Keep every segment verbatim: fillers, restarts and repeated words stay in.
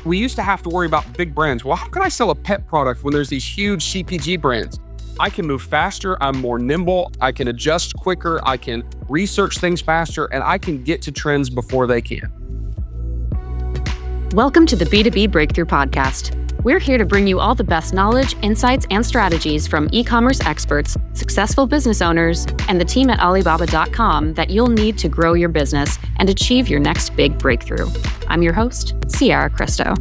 We used to have to worry about big brands. Well, how can I sell a pet product when there's these huge C P G brands? I can move faster, I'm more nimble, I can adjust quicker, I can research things faster, and I can get to trends before they can. Welcome to the B two B Breakthrough Podcast. We're here to bring you all the best knowledge, insights, and strategies from e-commerce experts, successful business owners, and the team at Alibaba dot com that you'll need to grow your business and achieve your next big breakthrough. I'm your host, Sierra Cristo.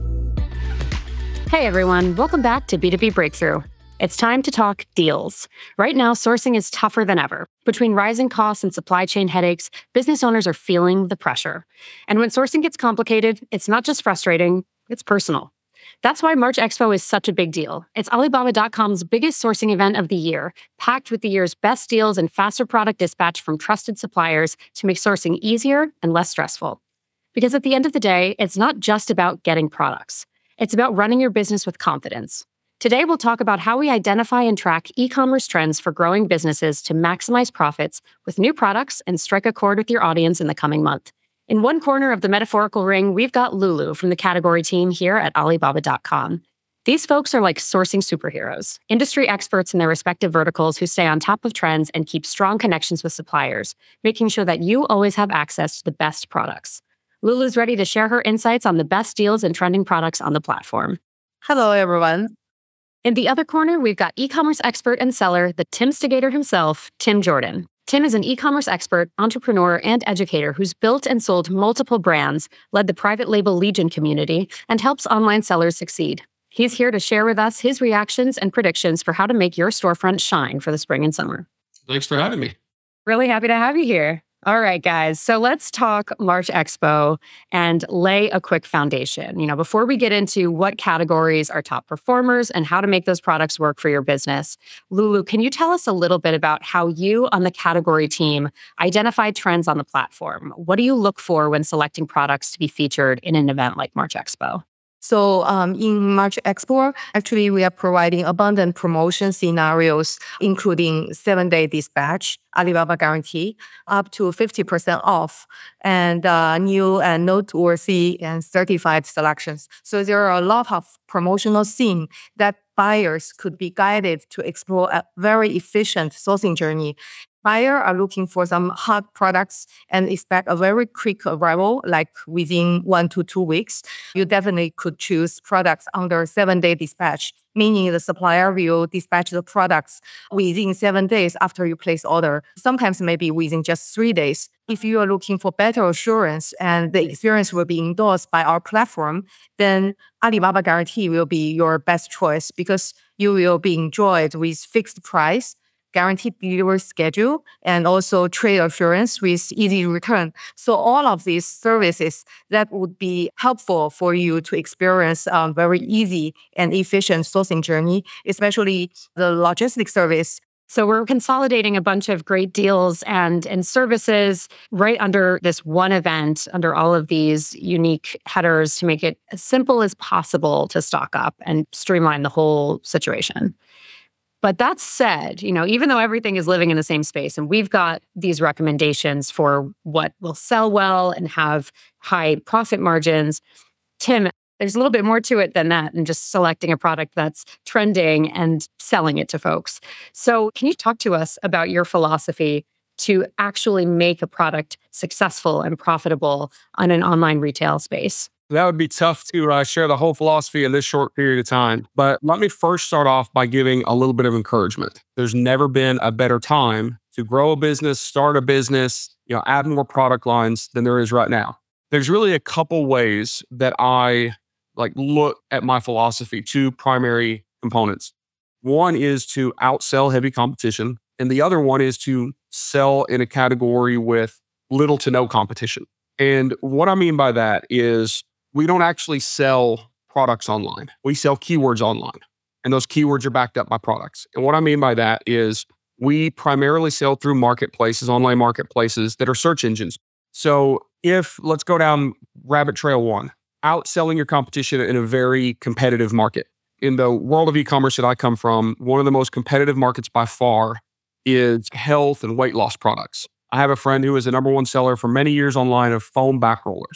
Hey everyone, welcome back to B two B Breakthrough. It's time to talk deals. Right now, sourcing is tougher than ever. Between rising costs and supply chain headaches, business owners are feeling the pressure. And when sourcing gets complicated, it's not just frustrating, it's personal. That's why March Expo is such a big deal. It's Alibaba dot com's biggest sourcing event of the year, packed with the year's best deals and faster product dispatch from trusted suppliers to make sourcing easier and less stressful. Because at the end of the day, it's not just about getting products. It's about running your business with confidence. Today, we'll talk about how we identify and track e-commerce trends for growing businesses to maximize profits with new products and strike a chord with your audience in the coming month. In one corner of the metaphorical ring, we've got Lulu from the category team here at Alibaba dot com. These folks are like sourcing superheroes, industry experts in their respective verticals who stay on top of trends and keep strong connections with suppliers, making sure that you always have access to the best products. Lulu's ready to share her insights on the best deals and trending products on the platform. Hello, everyone. In the other corner, we've got e-commerce expert and seller, the Timstigator himself, Tim Jordan. Tim is an e-commerce expert, entrepreneur, and educator who's built and sold multiple brands, led the private label Legion community, and helps online sellers succeed. He's here to share with us his reactions and predictions for how to make your storefront shine for the spring and summer. Thanks for having me. Really happy to have you here. All right, guys. So let's talk March Expo and lay a quick foundation. You know, before we get into what categories are top performers and how to make those products work for your business, Lulu, can you tell us a little bit about how you on the category team identify trends on the platform? What do you look for when selecting products to be featured in an event like March Expo? So um, in March Expo, actually, we are providing abundant promotion scenarios, including seven-day dispatch, Alibaba Guarantee, up to fifty percent off, and uh, new and noteworthy and certified selections. So there are a lot of promotional scenes that buyers could be guided to explore a very efficient sourcing journey. Buyers are looking for some hot products and expect a very quick arrival, like within one to two weeks. You definitely could choose products under seven-day dispatch, meaning the supplier will dispatch the products within seven days after you place order, sometimes maybe within just three days. If you are looking for better assurance and the experience will be endorsed by our platform, then Alibaba Guarantee will be your best choice because you will be enjoyed with fixed price, guaranteed delivery schedule, and also trade assurance with easy return. So all of these services that would be helpful for you to experience a very easy and efficient sourcing journey, especially the logistics service. So we're consolidating a bunch of great deals and, and services right under this one event, under all of these unique headers to make it as simple as possible to stock up and streamline the whole situation. But that said, you know, even though everything is living in the same space and we've got these recommendations for what will sell well and have high profit margins, Tim, there's a little bit more to it than that and just selecting a product that's trending and selling it to folks. So can you talk to us about your philosophy to actually make a product successful and profitable on an online retail space? That would be tough to uh, share the whole philosophy in this short period of time. But let me first start off by giving a little bit of encouragement. There's never been a better time to grow a business, start a business, you know, add more product lines than there is right now. There's really a couple ways that I like look at my philosophy, two primary components. One is to outsell heavy competition, and the other one is to sell in a category with little to no competition. And what I mean by that is we don't actually sell products online. We sell keywords online, and those keywords are backed up by products. And what I mean by that is we primarily sell through marketplaces, online marketplaces that are search engines. So if, let's go down rabbit trail one, outselling your competition in a very competitive market. In the world of e-commerce that I come from, one of the most competitive markets by far is health and weight loss products. I have a friend who is the number one seller for many years online of foam back rollers.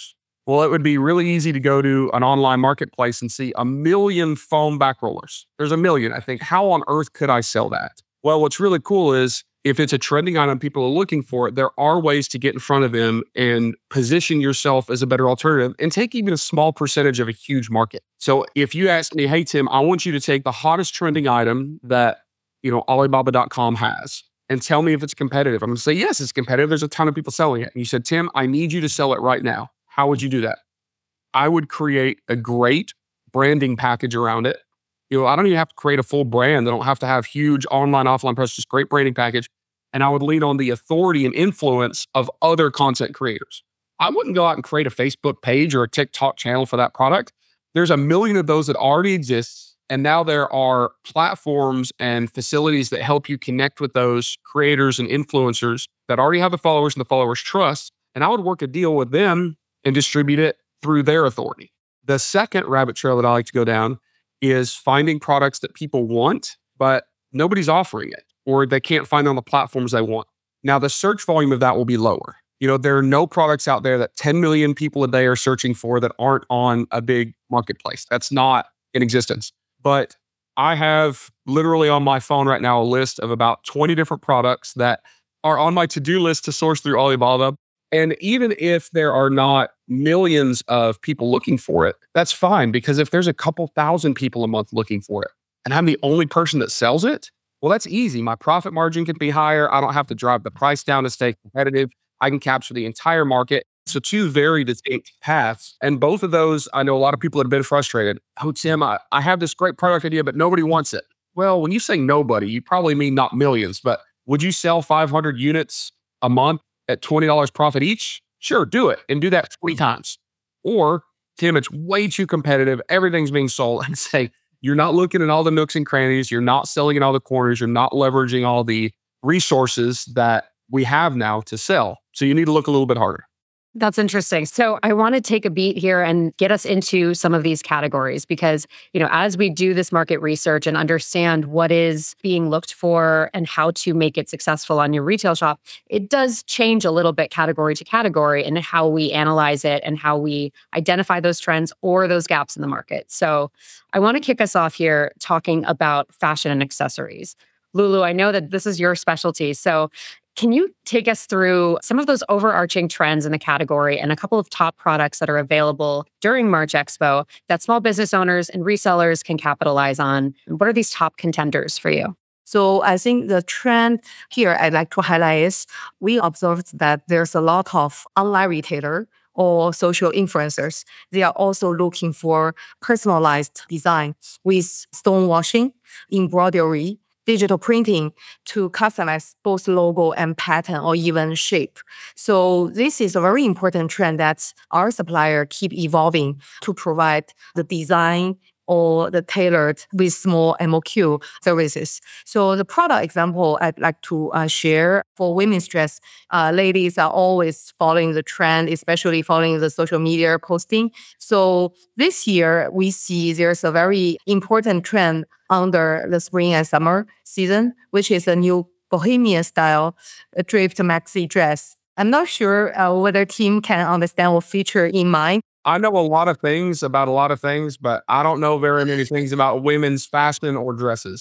Well, it would be really easy to go to an online marketplace and see a million foam back rollers. There's a million. I think, how on earth could I sell that? Well, what's really cool is if it's a trending item, people are looking for it, there are ways to get in front of them and position yourself as a better alternative and take even a small percentage of a huge market. So if you ask me, hey, Tim, I want you to take the hottest trending item that, you know, Alibaba dot com has and tell me if it's competitive. I'm going to say, yes, it's competitive. There's a ton of people selling it. And you said, Tim, I need you to sell it right now. How would you do that? I would create a great branding package around it. You know, I don't even have to create a full brand. I don't have to have huge online, offline presence, just great branding package. And I would lean on the authority and influence of other content creators. I wouldn't go out and create a Facebook page or a TikTok channel for that product. There's a million of those that already exist. And now there are platforms and facilities that help you connect with those creators and influencers that already have the followers and the followers trust. And I would work a deal with them and distribute it through their authority. The second rabbit trail that I like to go down is finding products that people want, but nobody's offering it, or they can't find it on the platforms they want. Now, the search volume of that will be lower. You know, there are no products out there that ten million people a day are searching for that aren't on a big marketplace. That's not in existence. But I have literally on my phone right now a list of about twenty different products that are on my to-do list to source through Alibaba. And even if there are not millions of people looking for it, that's fine, because if there's a couple thousand people a month looking for it and I'm the only person that sells it, well, that's easy. My profit margin can be higher. I don't have to drive the price down to stay competitive. I can capture the entire market. So two very distinct paths. And both of those, I know a lot of people that have been frustrated. Oh, Tim, I, I have this great product idea, but nobody wants it. Well, when you say nobody, you probably mean not millions, but would you sell five hundred units a month at twenty dollars profit each? Sure, do it and do that twenty times. Or, Tim, it's way too competitive. Everything's being sold, and say, you're not looking at all the nooks and crannies. You're not selling in all the corners. You're not leveraging all the resources that we have now to sell. So you need to look a little bit harder. That's interesting. So I want to take a beat here and get us into some of these categories because, you know, as we do this market research and understand what is being looked for and how to make it successful on your retail shop, it does change a little bit category to category in how we analyze it and how we identify those trends or those gaps in the market. So I want to kick us off here talking about fashion and accessories. Lulu, I know that this is your specialty. So can you take us through some of those overarching trends in the category and a couple of top products that are available during March Expo that small business owners and resellers can capitalize on? What are these top contenders for you? So I think the trend here I'd like to highlight is we observed that there's a lot of online retailer or social influencers. They are also looking for personalized design with stonewashing, embroidery, digital printing to customize both logo and pattern or even shape. So this is a very important trend that our supplier keep evolving to provide the design or the tailored with small M O Q services. So the product example I'd like to uh, share for women's dress, uh, ladies are always following the trend, especially following the social media posting. So this year we see there's a very important trend under the spring and summer season, which is a new bohemian style uh, draped maxi dress. I'm not sure uh, whether Tim can understand what feature in mind. I know a lot of things about a lot of things, but I don't know very many things about women's fashion or dresses.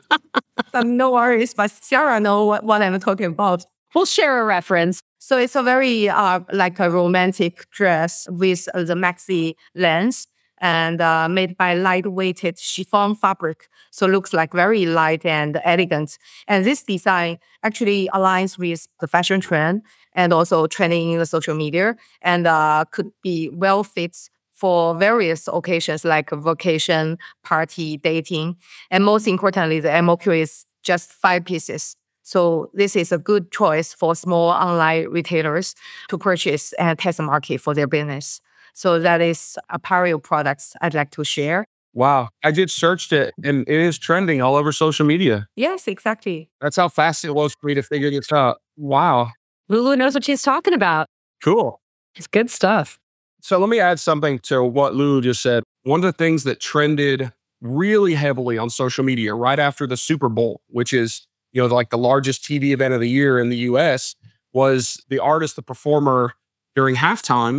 um, no worries, but Sarah knows what, what I'm talking about. We'll share a reference. So it's a very uh, like a romantic dress with uh, the maxi lens and uh, made by lightweighted chiffon fabric. So it looks like very light and elegant. And this design actually aligns with the fashion trend and also trending in the social media and uh, could be well fit for various occasions like vacation, party, dating. And most importantly, the M O Q is just five pieces. So this is a good choice for small online retailers to purchase and test the market for their business. So that is apparel products I'd like to share. Wow. I just searched it and it is trending all over social media. Yes, exactly. That's how fast it was for me to figure this out. Wow. Lulu knows what she's talking about. Cool. It's good stuff. So let me add something to what Lulu just said. One of the things that trended really heavily on social media right after the Super Bowl, which is, you know, like the largest T V event of the year in the U S, was the artist, the performer during halftime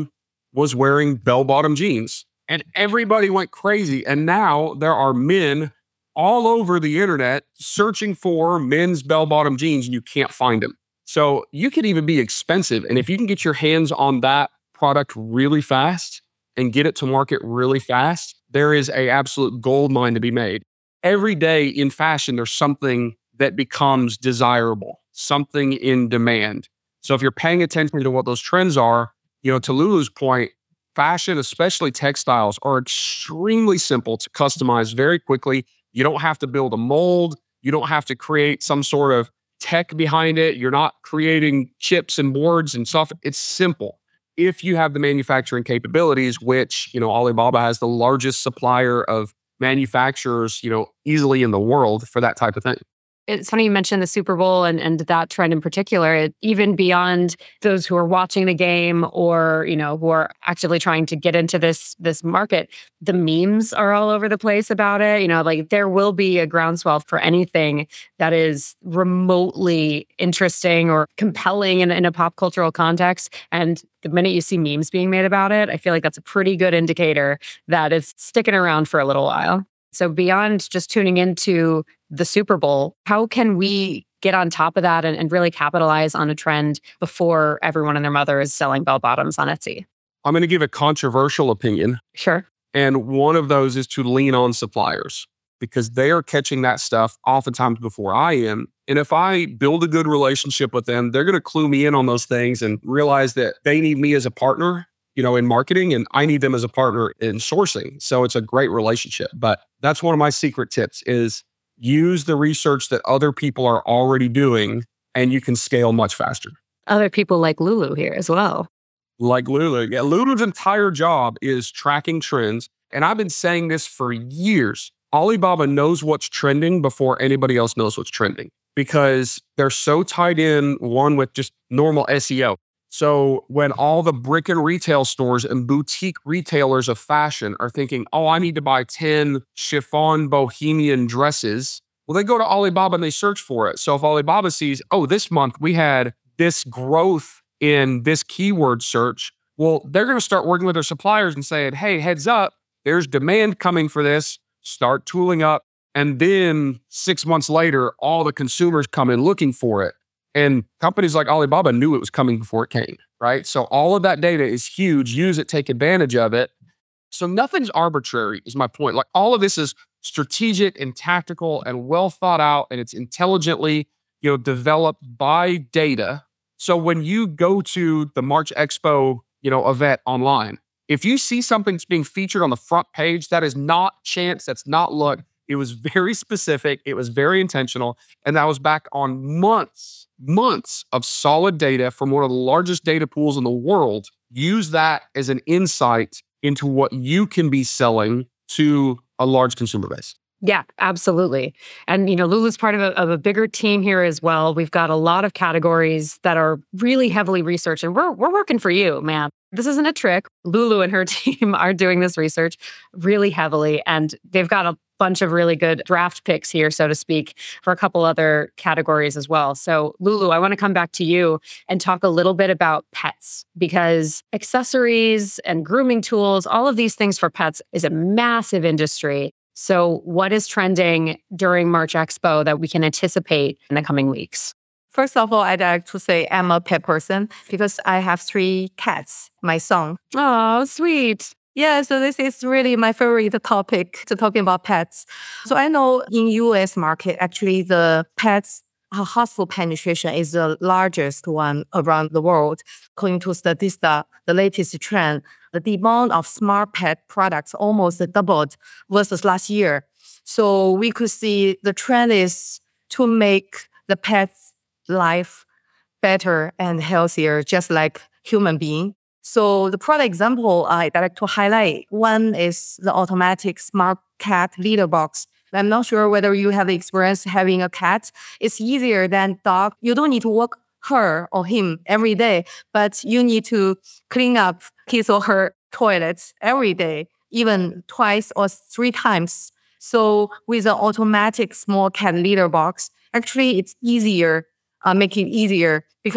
was wearing bell-bottom jeans. And everybody went crazy. And now there are men all over the internet searching for men's bell-bottom jeans, and you can't find them. So you could even be expensive. And if you can get your hands on that product really fast and get it to market really fast, there is a absolute gold mine to be made. Every day in fashion, there's something that becomes desirable, something in demand. So if you're paying attention to what those trends are, you know, to Lulu's point, fashion, especially textiles, are extremely simple to customize very quickly. You don't have to build a mold. You don't have to create some sort of tech behind it. You're not creating chips and boards and stuff. It's simple. If you have the manufacturing capabilities, which, you know, Alibaba has the largest supplier of manufacturers, you know, easily in the world for that type of thing. It's funny you mentioned the Super Bowl and, and that trend in particular. It, even beyond those who are watching the game or, you know, who are actively trying to get into this this market, the memes are all over the place about it. You know, like there will be a groundswell for anything that is remotely interesting or compelling in, in a pop cultural context. And the minute you see memes being made about it, I feel like that's a pretty good indicator that it's sticking around for a little while. So beyond just tuning into the Super Bowl, how can we get on top of that and, and really capitalize on a trend before everyone and their mother is selling bell bottoms on Etsy? I'm going to give a controversial opinion. Sure. And one of those is to lean on suppliers because they are catching that stuff oftentimes before I am. And if I build a good relationship with them, they're going to clue me in on those things and realize that they need me as a partner, you know, in marketing, and I need them as a partner in sourcing. So it's a great relationship. But that's one of my secret tips is use the research that other people are already doing, and you can scale much faster. Other people like Lulu here as well. Like Lulu. Yeah, Lulu's entire job is tracking trends. And I've been saying this for years. Alibaba knows what's trending before anybody else knows what's trending because they're so tied in, one, with just normal S E O. So when all the brick and retail stores and boutique retailers of fashion are thinking, oh, I need to buy ten chiffon bohemian dresses, well, they go to Alibaba and they search for it. So if Alibaba sees, oh, this month we had this growth in this keyword search, well, they're going to start working with their suppliers and saying, hey, heads up, there's demand coming for this, start tooling up. And then six months later, all the consumers come in looking for it. And companies like Alibaba knew it was coming before it came, right? So all of that data is huge. Use it, take advantage of it. So nothing's arbitrary is my point. Like all of this is strategic and tactical and well thought out, and it's intelligently, you know, developed by data. So when you go to the March Expo, you know, event online, if you see something that's being featured on the front page, that is not chance, that's not luck. It was very specific. It was very intentional. And that was back on months, months of solid data from one of the largest data pools in the world. Use that as an insight into what you can be selling to a large consumer base. Yeah, absolutely. And, you know, Lulu's part of a, of a bigger team here as well. We've got a lot of categories that are really heavily researched, and we're we're working for you, man. This isn't a trick. Lulu and her team are doing this research really heavily, and they've got a bunch of really good draft picks here, so to speak, for a couple other categories as well. So, Lulu, I want to come back to you and talk a little bit about pets, because accessories and grooming tools, all of these things for pets is a massive industry. So what is trending during March Expo that we can anticipate in the coming weeks? First of all, I'd like to say I'm a pet person because I have three cats, my son. Oh, sweet. Yeah, so this is really my favorite topic to talking about pets. So I know in U S market, actually the pets uh, household penetration is the largest one around the world. According to Statista, the latest trend, the demand of smart pet products almost doubled versus last year. So we could see the trend is to make the pet's life better and healthier, just like human being. So the product example I'd like to highlight, one is the automatic smart cat litter box. I'm not sure whether you have the experience having a cat. It's easier than dog. You don't need to walk her or him every day, but you need to clean up his or her toilets every day, even twice or three times. So with an automatic small cat litter box, actually it's easier, uh, make it easier because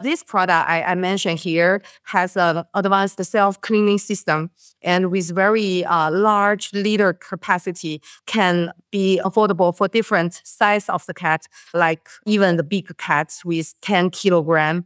This product I, I mentioned here has an advanced self-cleaning system and with very uh, large liter capacity can be affordable for different size of the cat, like even the big cats with ten kilogram.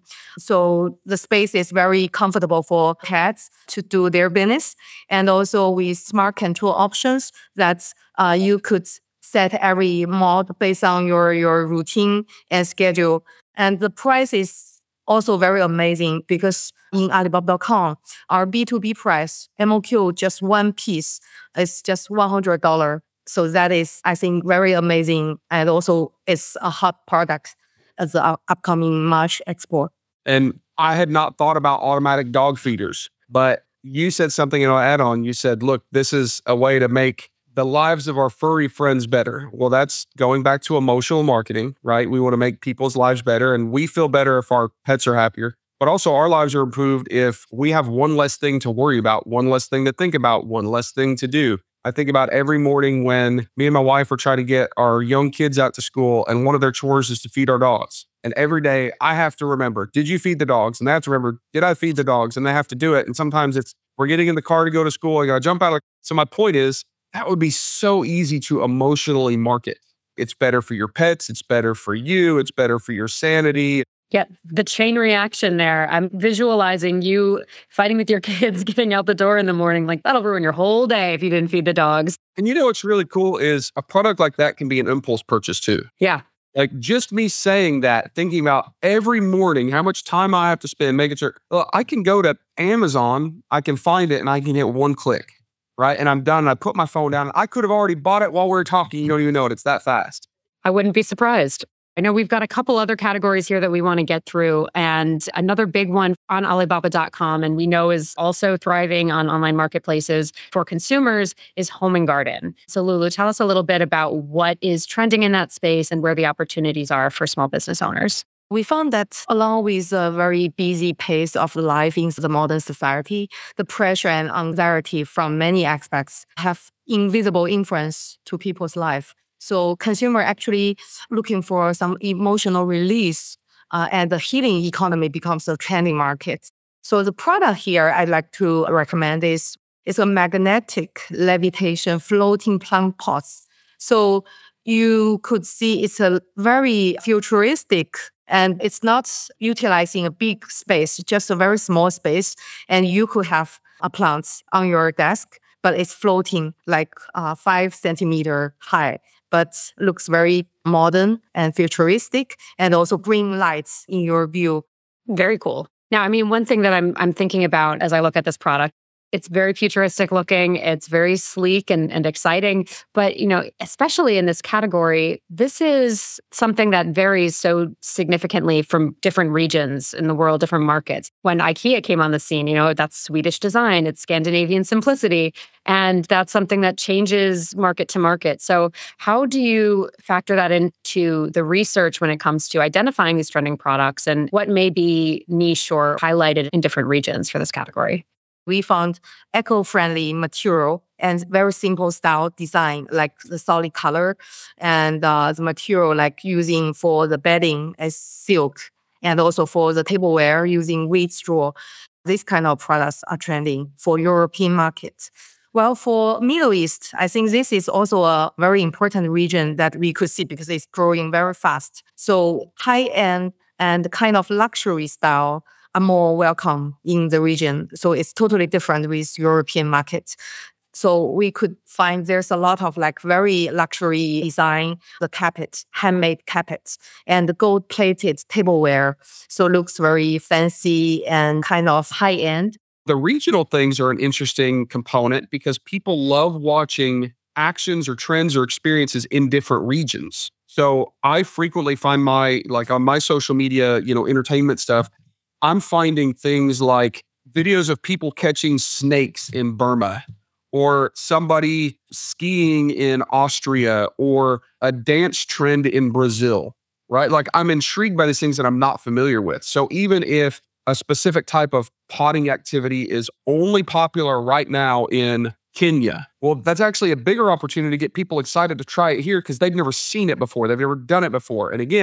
So the space is very comfortable for cats to do their business. And also with smart control options that uh, you could set every mode based on your, your routine and schedule. And the price is also very amazing because in Alibaba dot com, our B two B price, M O Q, just one piece, is just one hundred dollars. So that is, I think, very amazing. And also it's a hot product as the upcoming March export. And I had not thought about automatic dog feeders, but you said something in our add-on. You said, look, this is a way to make the lives of our furry friends better. Well, that's going back to emotional marketing, right? We want to make people's lives better and we feel better if our pets are happier. But also our lives are improved if we have one less thing to worry about, one less thing to think about, one less thing to do. I think about every morning when me and my wife are trying to get our young kids out to school and one of their chores is to feed our dogs. And every day I have to remember, did you feed the dogs? And I have to remember, did I feed the dogs? And they have to do it. And sometimes it's, we're getting in the car to go to school. I got to jump out. Of, so my point is, that would be so easy to emotionally market. It's better for your pets. It's better for you. It's better for your sanity. Yeah, the chain reaction there. I'm visualizing you fighting with your kids, getting out the door in the morning. Like, that'll ruin your whole day if you didn't feed the dogs. And you know what's really cool is a product like that can be an impulse purchase too. Yeah. Like just me saying that, thinking about every morning, how much time I have to spend making sure, well, I can go to Amazon, I can find it and I can hit one click. Right. And I'm done. And I put my phone down. I could have already bought it while we were talking. You don't even know it. It's that fast. I wouldn't be surprised. I know we've got a couple other categories here that we want to get through. And another big one on Alibaba dot com, and we know is also thriving on online marketplaces for consumers, is home and garden. So Lulu, tell us a little bit about what is trending in that space and where the opportunities are for small business owners. We found that along with a very busy pace of life in the modern society, the pressure and anxiety from many aspects have invisible influence to people's life. So consumer actually looking for some emotional release uh, and the healing economy becomes a trending market. So the product here I'd like to recommend is, is a magnetic levitation floating plant pots. So you could see it's a very futuristic and it's not utilizing a big space, just a very small space. And you could have a plant on your desk, but it's floating like uh, five centimeter high, but looks very modern and futuristic and also bring lights in your view. Very cool. Now, I mean, one thing that I'm I'm thinking about as I look at this product, it's very futuristic looking, it's very sleek and, and exciting. But, you know, especially in this category, this is something that varies so significantly from different regions in the world, different markets. When IKEA came on the scene, you know, that's Swedish design, it's Scandinavian simplicity. And that's something that changes market to market. So how do you factor that into the research when it comes to identifying these trending products and what may be niche or highlighted in different regions for this category? We found eco-friendly material and very simple style design, like the solid color and uh, the material like using for the bedding as silk and also for the tableware using wheat straw. These kind of products are trending for European markets. Well, for Middle East, I think this is also a very important region that we could see because it's growing very fast. So high-end and kind of luxury style are more welcome in the region. So it's totally different with European markets. So we could find there's a lot of like very luxury design, the carpets, handmade carpets, and the gold-plated tableware. So it looks very fancy and kind of high-end. The regional things are an interesting component because people love watching actions or trends or experiences in different regions. So I frequently find my, like on my social media, you know, entertainment stuff, I'm finding things like videos of people catching snakes in Burma or somebody skiing in Austria or a dance trend in Brazil, right? Like I'm intrigued by these things that I'm not familiar with. So even if a specific type of potting activity is only popular right now in Kenya, well, that's actually a bigger opportunity to get people excited to try it here because they've never seen it before. They've never done it before. And again,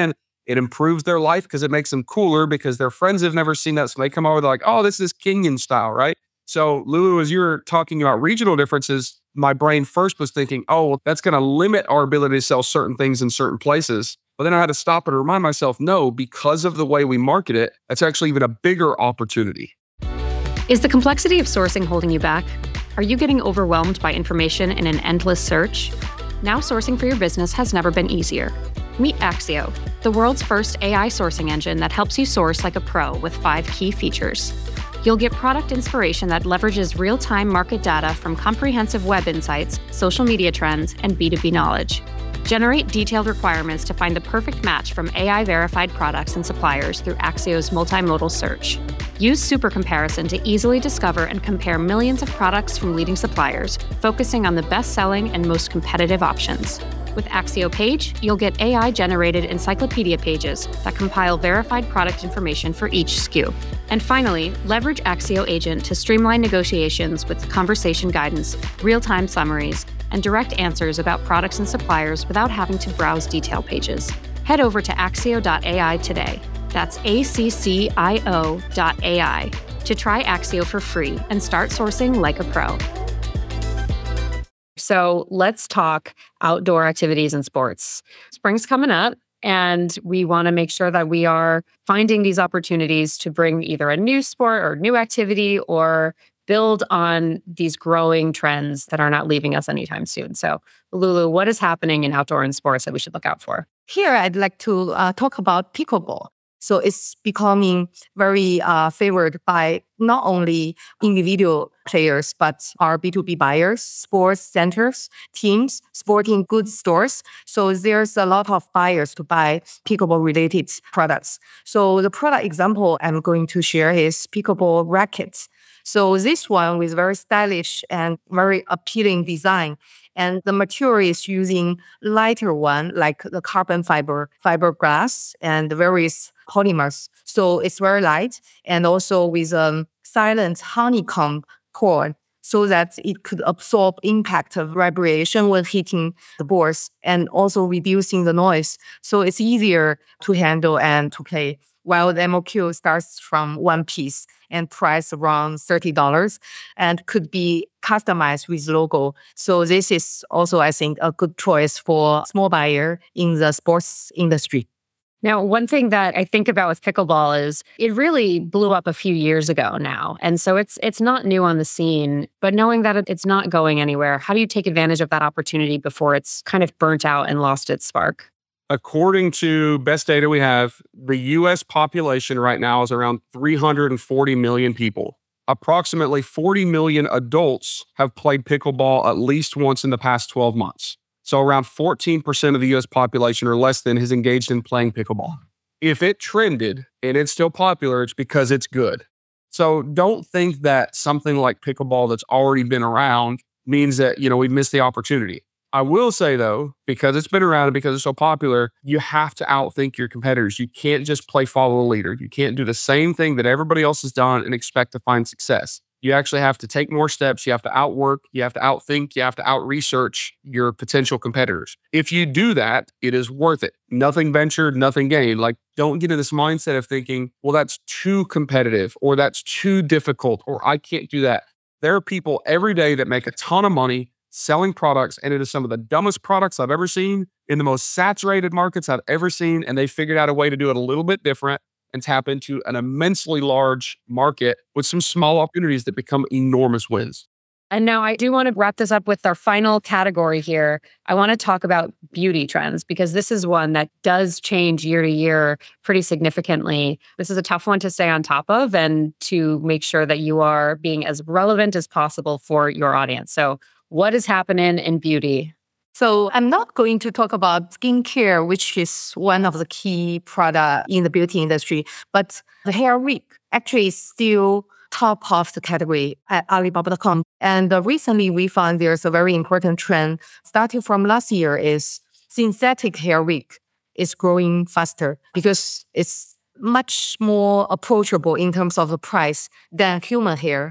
It improves their life because it makes them cooler because their friends have never seen that. So they come over, they're like, oh, this is Kenyan style, right? So Lulu, as you're talking about regional differences, my brain first was thinking, oh, well, that's going to limit our ability to sell certain things in certain places. But then I had to stop and remind myself, no, because of the way we market it, that's actually even a bigger opportunity. Is the complexity of sourcing holding you back? Are you getting overwhelmed by information in an endless search? Now sourcing for your business has never been easier. Meet Axio, the world's first A I sourcing engine that helps you source like a pro with five key features. You'll get product inspiration that leverages real-time market data from comprehensive web insights, social media trends, and B two B knowledge. Generate detailed requirements to find the perfect match from A I-verified products and suppliers through Axio's multimodal search. Use Super Comparison to easily discover and compare millions of products from leading suppliers, focusing on the best-selling and most competitive options. With Axio Page, you'll get A I-generated encyclopedia pages that compile verified product information for each S K U. And finally, leverage Axio Agent to streamline negotiations with conversation guidance, real-time summaries, and direct answers about products and suppliers without having to browse detail pages. Head over to axio dot A I today. That's A C C I O dot A I to try Axio for free and start sourcing like a pro. So let's talk outdoor activities and sports. Spring's coming up, and we want to make sure that we are finding these opportunities to bring either a new sport or new activity or build on these growing trends that are not leaving us anytime soon. So, Lulu, what is happening in outdoor and sports that we should look out for? Here, I'd like to uh, talk about pickleball. So it's becoming very uh, favored by not only individual players, but our B two B buyers, sports centers, teams, sporting goods stores. So there's a lot of buyers to buy pickleball-related products. So the product example I'm going to share is pickleball rackets. So this one with very stylish and very appealing design. And the material is using lighter one, like the carbon fiber, fiberglass, and various polymers. So it's very light and also with a silent honeycomb core so that it could absorb impact of vibration when hitting the boards and also reducing the noise. So it's easier to handle and to play. While the M O Q starts from one piece and price around thirty dollars and could be customized with logo. So this is also, I think, a good choice for small buyer in the sports industry. Now, one thing that I think about with pickleball is it really blew up a few years ago now. And so it's it's not new on the scene, but knowing that it's not going anywhere, how do you take advantage of that opportunity before it's kind of burnt out and lost its spark? According to best data we have, the U S population right now is around three hundred forty million people. Approximately forty million adults have played pickleball at least once in the past twelve months. So around fourteen percent of the U S population or less than has engaged in playing pickleball. If it trended and it's still popular, it's because it's good. So don't think that something like pickleball that's already been around means that, you know, we've missed the opportunity. I will say, though, because it's been around and because it's so popular, you have to outthink your competitors. You can't just play follow the leader. You can't do the same thing that everybody else has done and expect to find success. You actually have to take more steps. You have to outwork. You have to outthink. You have to out-research your potential competitors. If you do that, it is worth it. Nothing ventured, nothing gained. Like, don't get in this mindset of thinking, well, that's too competitive or that's too difficult or I can't do that. There are people every day that make a ton of money selling products, and it is some of the dumbest products I've ever seen in the most saturated markets I've ever seen, and they figured out a way to do it a little bit different and tap into an immensely large market with some small opportunities that become enormous wins. And now I do want to wrap this up with our final category here. I want to talk about beauty trends because this is one that does change year to year pretty significantly. This is a tough one to stay on top of and to make sure that you are being as relevant as possible for your audience. So what is happening in beauty? So I'm not going to talk about skincare, which is one of the key products in the beauty industry, but the hair wig actually is still top of the category at Alibaba dot com. And uh, recently we found there's a very important trend starting from last year is synthetic hair wig is growing faster because it's much more approachable in terms of the price than human hair.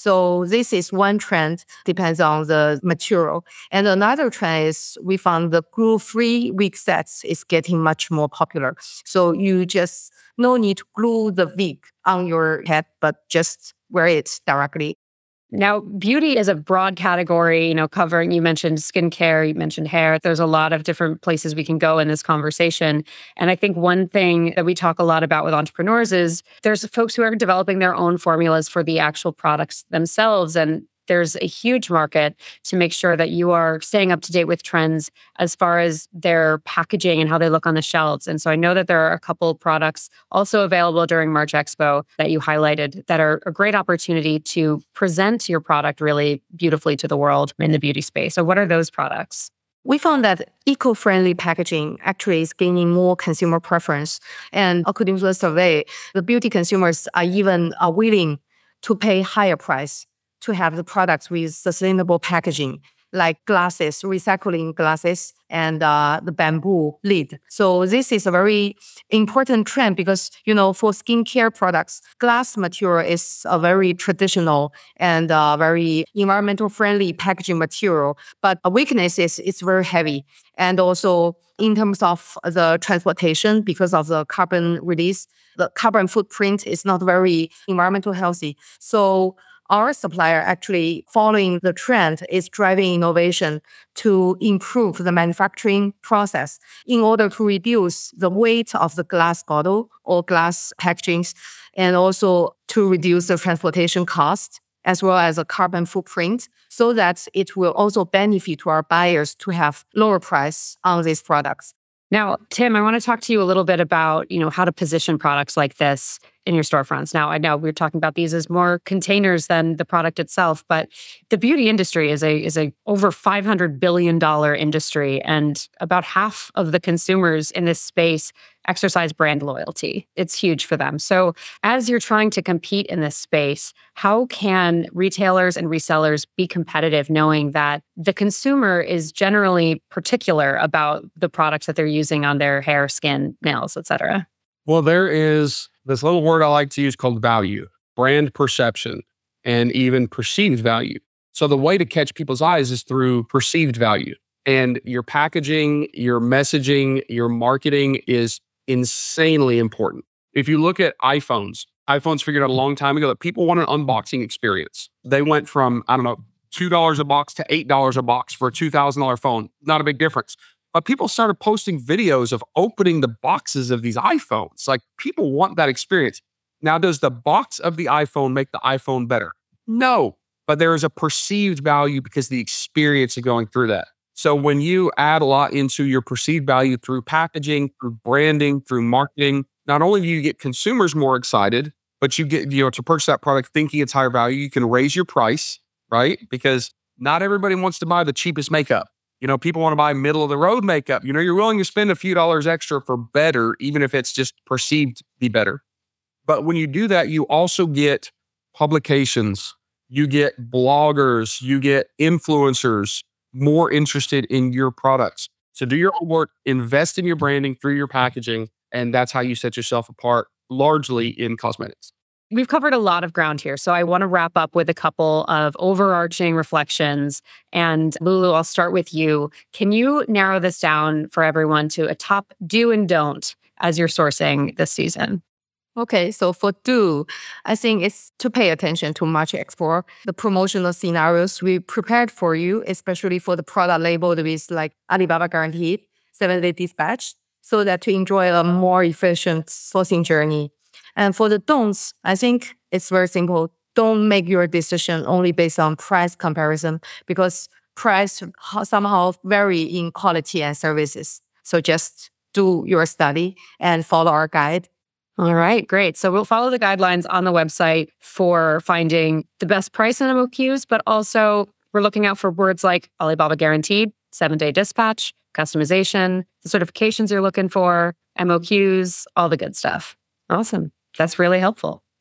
So this is one trend, depends on the material. And another trend is we found the glue-free wig sets is getting much more popular. So you just no need to glue the wig on your head, but just wear it directly. Now, beauty is a broad category, you know, covering, you mentioned skincare, you mentioned hair. There's a lot of different places we can go in this conversation. And I think one thing that we talk a lot about with entrepreneurs is there's folks who are developing their own formulas for the actual products themselves. And there's a huge market to make sure that you are staying up to date with trends as far as their packaging and how they look on the shelves. And so I know that there are a couple of products also available during March Expo that you highlighted that are a great opportunity to present your product really beautifully to the world in the beauty space. So what are those products? We found that eco-friendly packaging actually is gaining more consumer preference. And according to the survey, the beauty consumers are even are willing to pay higher price to have the products with sustainable packaging, like glasses, recycling glasses, and uh, the bamboo lid. So this is a very important trend because, you know, for skincare products, glass material is a very traditional and uh, very environmental friendly packaging material. But a weakness is it's very heavy. And also in terms of the transportation, because of the carbon release, the carbon footprint is not very environmental healthy. So our supplier actually following the trend is driving innovation to improve the manufacturing process in order to reduce the weight of the glass bottle or glass packagings and also to reduce the transportation cost as well as a carbon footprint so that it will also benefit to our buyers to have lower price on these products. Now, Tim, I want to talk to you a little bit about, you know, how to position products like this in your storefronts. Now, I know we're talking about these as more containers than the product itself, but the beauty industry is a is a over five hundred billion dollars industry, and about half of the consumers in this space exercise brand loyalty. It's huge for them. So as you're trying to compete in this space, how can retailers and resellers be competitive knowing that the consumer is generally particular about the products that they're using on their hair, skin, nails, et cetera? Well, there is this little word I like to use called value, brand perception, and even perceived value. So the way to catch people's eyes is through perceived value. And your packaging, your messaging, your marketing is insanely important. If you look at iPhones, iPhones figured out a long time ago that people want an unboxing experience. They went from, I don't know, two dollars a box to eight dollars a box for a two thousand dollars phone. Not a big difference. But people started posting videos of opening the boxes of these iPhones. Like, people want that experience. Now, does the box of the iPhone make the iPhone better? No, but there is a perceived value because the experience of going through that. So when you add a lot into your perceived value through packaging, through branding, through marketing, not only do you get consumers more excited, but you get, you know, to purchase that product thinking it's higher value, you can raise your price, right? Because not everybody wants to buy the cheapest makeup. You know, people want to buy middle of the road makeup. You know, you're willing to spend a few dollars extra for better, even if it's just perceived to be better. But when you do that, you also get publications, you get bloggers, you get influencers more interested in your products. So do your homework, invest in your branding through your packaging, and that's how you set yourself apart largely in cosmetics. We've covered a lot of ground here, so I want to wrap up with a couple of overarching reflections. And Lulu, I'll start with you. Can you narrow this down for everyone to a top do and don't as you're sourcing this season? Okay, so for do, I think it's to pay attention to March Expo, the promotional scenarios we prepared for you, especially for the product labeled with like Alibaba Guaranteed, seven-day dispatch, so that to enjoy a more efficient sourcing journey. And for the don'ts, I think it's very simple. Don't make your decision only based on price comparison because price somehow vary in quality and services. So just do your study and follow our guide. All right, great. So we'll follow the guidelines on the website for finding the best price in M O Qs, but also we're looking out for words like Alibaba Guaranteed, seven-day dispatch, customization, the certifications you're looking for, M O Qs, all the good stuff. Awesome. That's really helpful.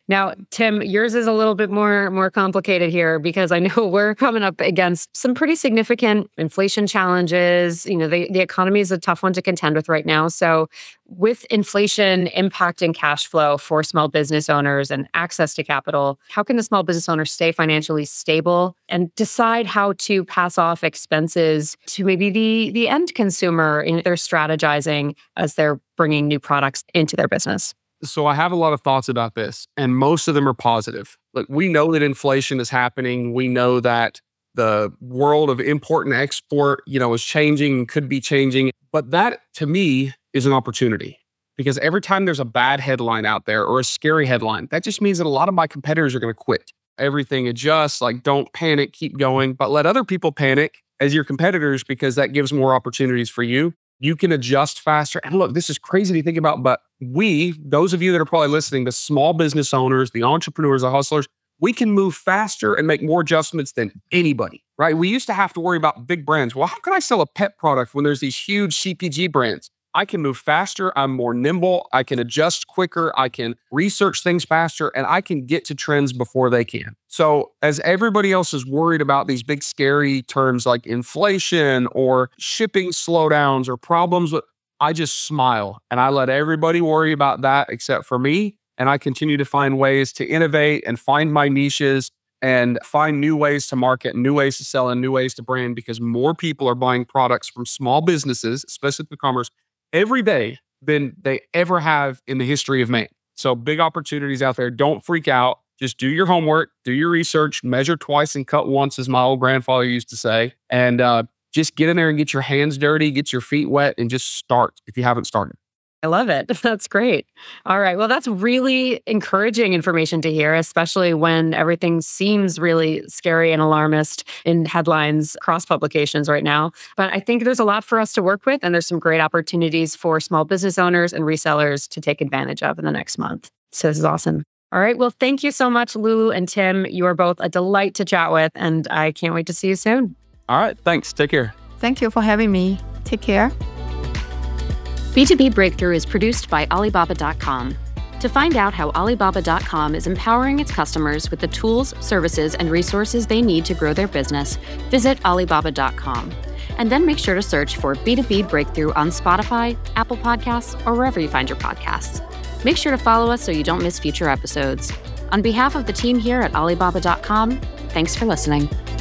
Now, Tim, yours is a little bit more more complicated here because I know we're coming up against some pretty significant inflation challenges. You know, the, the economy is a tough one to contend with right now. So with inflation impacting cash flow for small business owners and access to capital, how can the small business owner stay financially stable and decide how to pass off expenses to maybe the, the end consumer in their strategizing as they're bringing new products into their business? So I have a lot of thoughts about this, and most of them are positive. Look, we know that inflation is happening. We know that the world of import and export, you know, is changing and could be changing. But that, to me, is an opportunity because every time there's a bad headline out there or a scary headline, that just means that a lot of my competitors are going to quit. Everything adjusts, like don't panic, keep going, but let other people panic as your competitors because that gives more opportunities for you. You can adjust faster. And look, this is crazy to think about, but we, those of you that are probably listening, the small business owners, the entrepreneurs, the hustlers, we can move faster and make more adjustments than anybody, right? We used to have to worry about big brands. Well, how can I sell a pet product when there's these huge C P G brands? I can move faster. I'm more nimble. I can adjust quicker. I can research things faster, and I can get to trends before they can. So as everybody else is worried about these big scary terms like inflation or shipping slowdowns or problems, with, I just smile and I let everybody worry about that except for me. And I continue to find ways to innovate and find my niches and find new ways to market, new ways to sell, and new ways to brand because more people are buying products from small businesses, especially through commerce, every day than they ever have in the history of man. So big opportunities out there. Don't freak out. Just do your homework, do your research, measure twice and cut once, as my old grandfather used to say. And uh, just get in there and get your hands dirty, get your feet wet, and just start if you haven't started. I love it. That's great. All right. Well, that's really encouraging information to hear, especially when everything seems really scary and alarmist in headlines across publications right now. But I think there's a lot for us to work with, and there's some great opportunities for small business owners and resellers to take advantage of in the next month. So this is awesome. All right. Well, thank you so much, Lulu and Tim. You are both a delight to chat with, and I can't wait to see you soon. All right. Thanks. Take care. Thank you for having me. Take care. B two B Breakthrough is produced by Alibaba dot com. To find out how Alibaba dot com is empowering its customers with the tools, services, and resources they need to grow their business, visit Alibaba dot com. And then make sure to search for B two B Breakthrough on Spotify, Apple Podcasts, or wherever you find your podcasts. Make sure to follow us so you don't miss future episodes. On behalf of the team here at Alibaba dot com, thanks for listening.